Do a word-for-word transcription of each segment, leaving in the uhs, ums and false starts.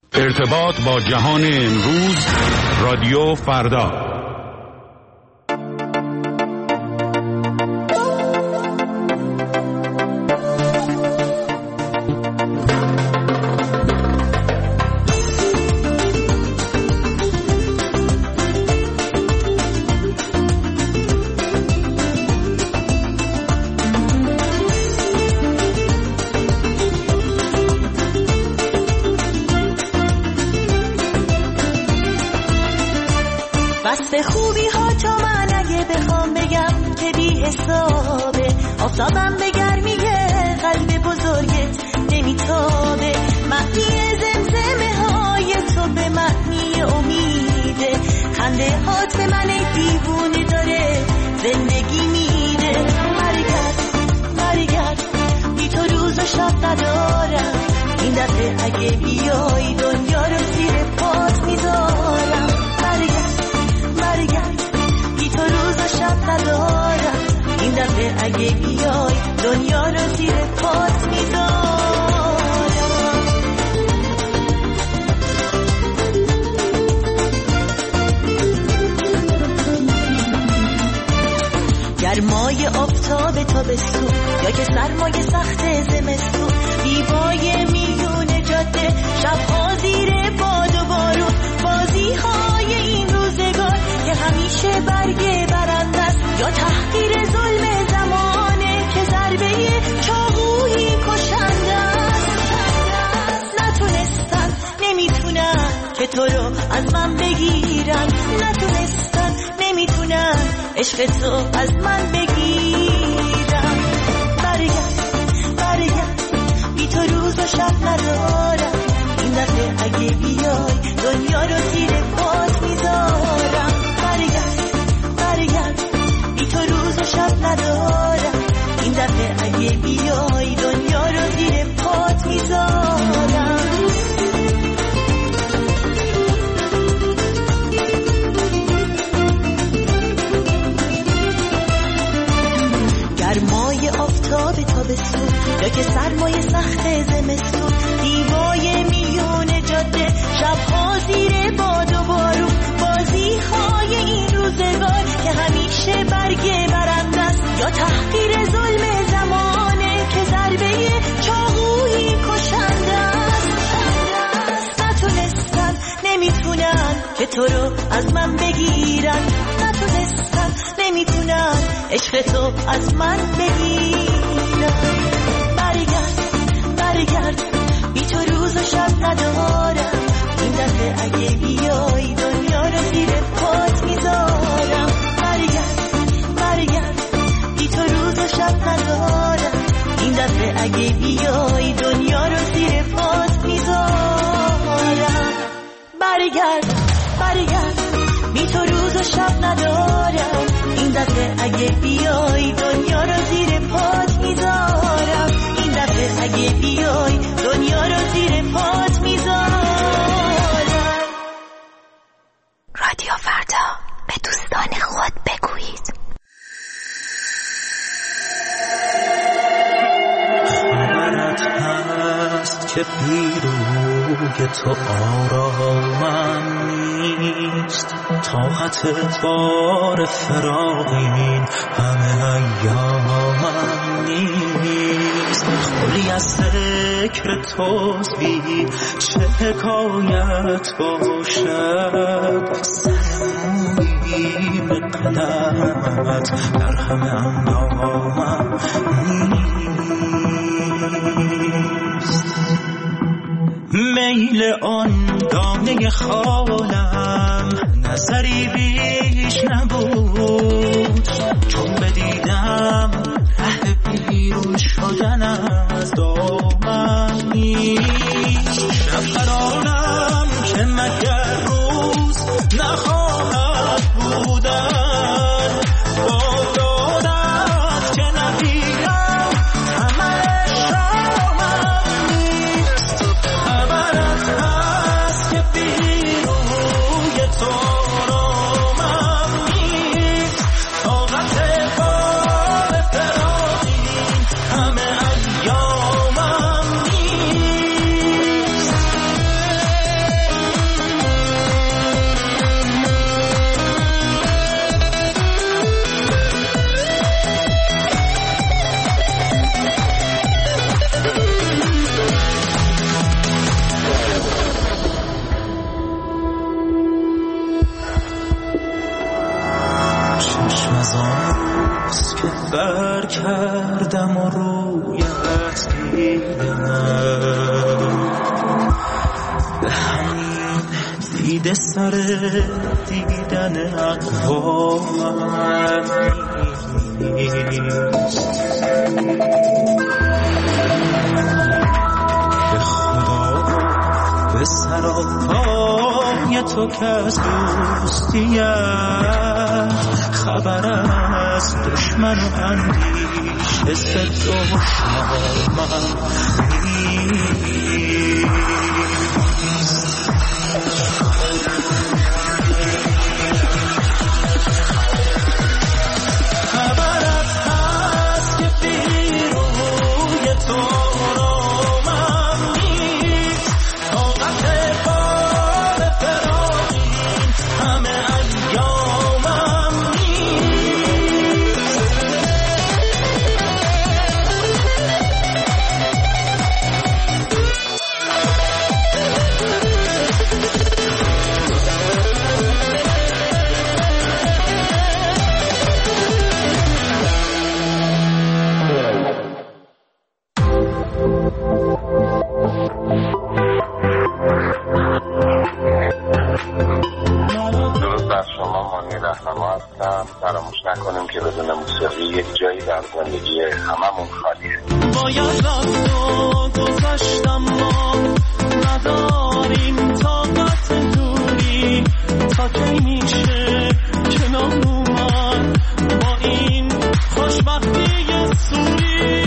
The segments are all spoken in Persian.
ارتباط با جهان امروز، رادیو فردا. آفتابم به گرمی قلب بزرگت نمیتابه، معنی زمزمه های تو به معنی امیده، خنده هات به من دیوونه داره زندگی میده. برگرد برگرد بی تو روز و شب ندارم، این دفعه اگه بیای دنیا رو زیر پات میذارم. برگرد برگرد بی تو روز و شب ندارم، این دفعه اگه بیای دنیا رو زیر پات میذارم. گرمای آفتاب تابستون یا که سرمای سخت زمستون، دیوای میون جاده، شبها زیر باد و بارون، بازی های این روزگار که همیشه برگ برنده است یا تحقیر ظلم زمانه که ضربه چاقویی کشنده است. نتونستن نمیتونن که تو رو از من بگیرن، نتونستن نمیتونن عشق تو از من بگیرن. برگرد برگرد بی تو روز و شب ندارم، این دفعه اگه بیای دنیا رو زیر پات میذارم. برگرد برگرد بی تو روز و شب ندارم، این دفعه اگه بیای دنیا رو زیر پات میذارم. گرمای آفتاب تابستون یا که سرمای سخت زمستون، دیوای میون جاده، شبها زیر باد و بارون، بازی های این روزگار که همیشه برگ برنده است یا تحقیر ظلم زمانه که ضربه چاقویی کشنده است. نتونستن نمیتونن که تو رو از من بگیرن، نتونستن نمیتونن عشق تو از من بگیرن. برگرد برگرد بی تو روز و شب ندارم، این دفعه اگه بیای دنیا رو زیر پات میذارم. برگرد برگرد بی تو روز و شب ندارم، این دفعه اگه بیای دنیا رو زیر پات میذارم. برگرد برگرد بی تو روز و شب ندارم، این دفعه اگه بیای دنیا رو زیر پات میذارم. این دفعه اگه بیای دنیا رو زیر پات میذارم. رادیو فردا، به دوستان خود بگویید. خبرت هست که پیروی تو آرامم نیست، طاقت بار فراقین همه ایامم نیست. خلی از ذکر توزی چه حکایت باشد، سرمویی به قدمت در همه اندامم نیست. میل آن دانه خالم نظری بیش نبود، چون بدیدم ره بیرون شدن از دامن نیست. شب قرارم که مگر روز نخواهد بودن، با دادت که نبیرم همه شامم نیست. خبرت هست که بیروی تو رامم نیست، طاقت بار فراقین همه ایام کردم و رویت دیدم، به همین دیده سر دیدن اقوامم نیست. به خدا به سراپای تو که از دوستیت خبر از دشمن و اندیشه ست و شامم نیست. خبرت هست که بیروی تو رو من نیست، طاقت بار فراقین همه ایامم فراموش نکنیم که بدون موسیقی یک جایی در زندگی هممون خالیه. باید رفت و گذاشتم ما نداریم طاقت دوری، تا کی میشه کنار اومد با این خوشبختی سوری.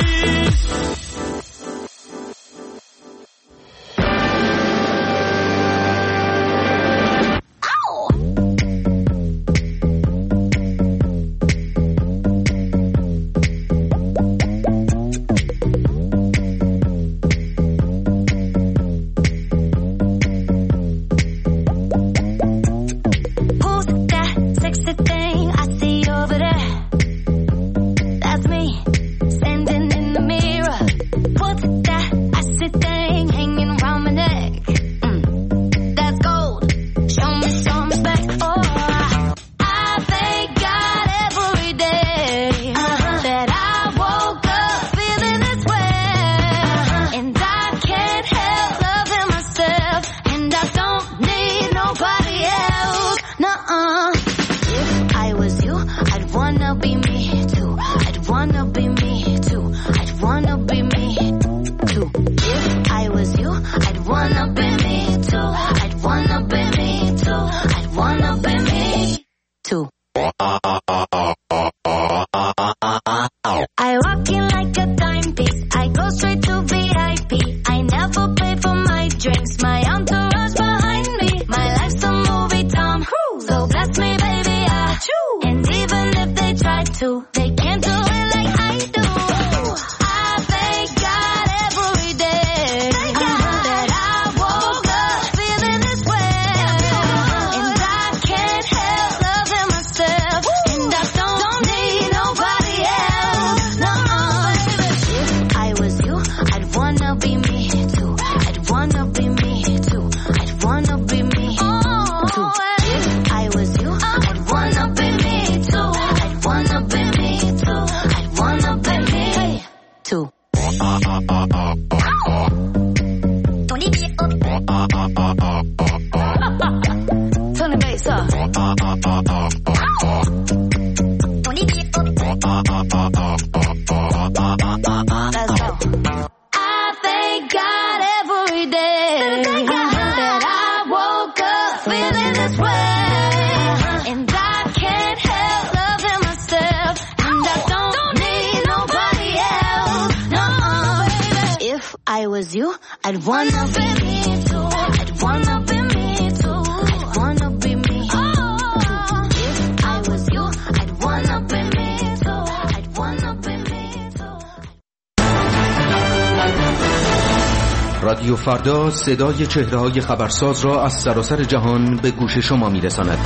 رادیو فردا صدای چهره‌های خبرساز را از سراسر جهان به گوش شما می‌رساند.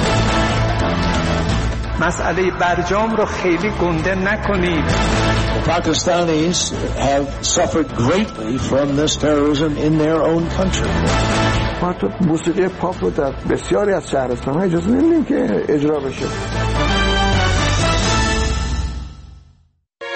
مسئله برجام رو خیلی گنده نکنید. Pakistanis have suffered greatly from this terrorism in their own country. ما تو موسیقی پاپ رو در بسیاری از شهرستان‌ها اجازه نمیدیم که اجرا بشه.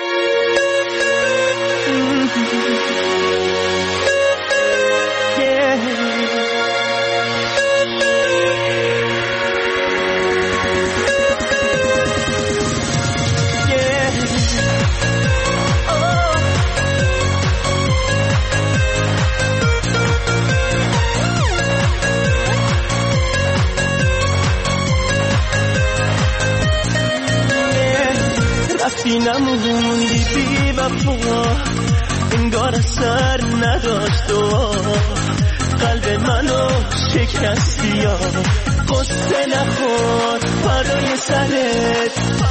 رفتی نموندی بی وفا، انگار اثر نداشت و قلب منو شکستی یا قصه نخور فردای سرت.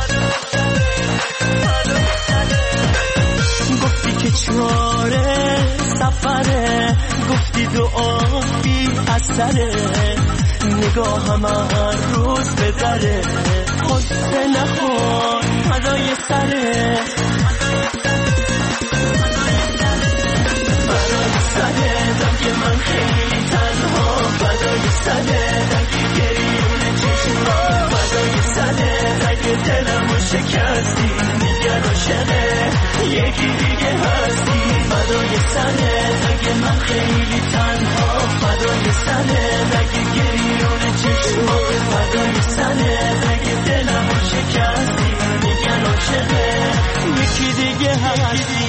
گفتی که چاره سفره، گفتی دعا بی اثره، نگاهم هر روز به دره، قصه نخور فردای سرت. فردای سرت اگه من خیلی تنها، فردای سرت اگه گریون چشما، فردای سرت اگه دلمو شکستی دیگر عاشقه یکی دیگه هستی. فردای سرت اگه من خیلی تنها، فردای سرت اگه گریون چشما، فردای سرت اگه دلمو شکستی دیگر عاشقه یکی دیگه هستی.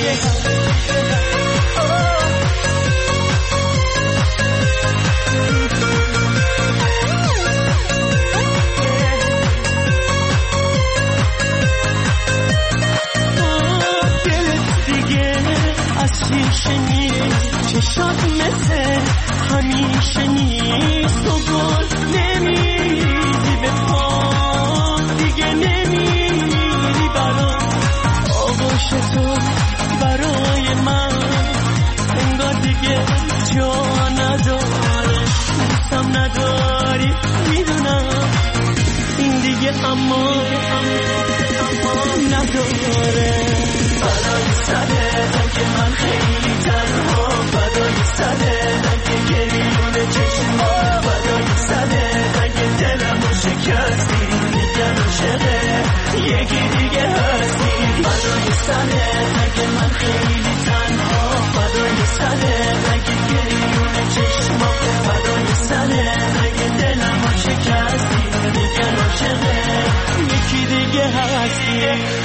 شیشنی چشات مثل همیشه نیست، تو گل نمیدی به پا، دیگه نمیری برام آغوش تو برای من، انگار دیگه جا نداره، دوستم نداری میدونم این دیگه اما نداره. فردای سرت اگه من خیلی تنها، فردای سرت اگه گریون چشما، فردای سرت اگه دلمو شکستی دیگر عاشقه یکی دیگه هستی. فردای سرت اگه من خیلی تنها، فردای سرت اگه گریون چشما، فردای سرت اگه دلمو شکستی دیگر عاشقه یکی دیگه هستی.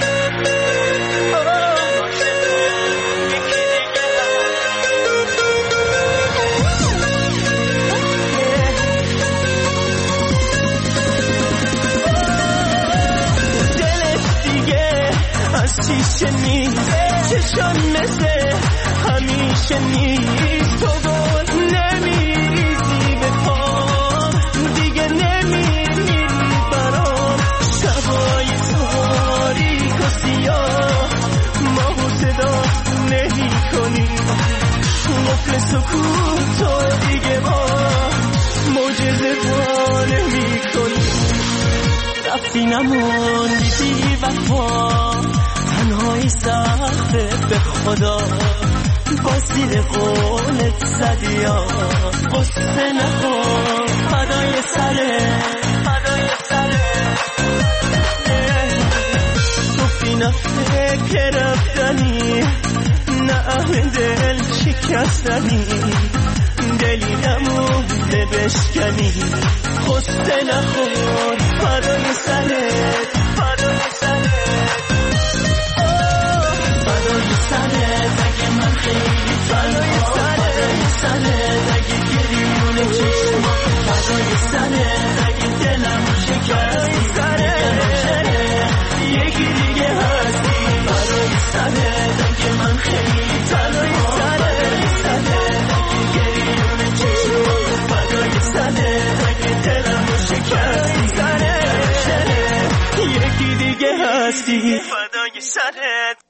شیشه نیست چشم مثل همیشه نیست، تو گل نمیریزی به پا، دیگه نمیری برام شبای تاریک و سیاه، ما صدا نمی کنیم قفل سکوت تو دیگه با معجزه با نمی کنیم. رفتی نموندی بی وفا، تنهایی سخته به خدا، با زیر قولت زدی یا قصه نخور فدای سرت، فدای سرت. گفتی نه فکر رفتنی، نه اهل دل شکستنی، دلی نمونده بشکنی، قصه نخور فدای سرت، فدای سرت. فدای سرت اگه من خیلی فدای سرت، سرت اگه گریون چشما، فدای سرت اگه دلمو شکستی سرت یکی دیگه هستی. فدای سرت اگه من خیلی فدای سرت، سرت اگه گریون چشما، فدای سرت اگه دلمو شکستی سرت یکی دیگه هستی. فدای سرت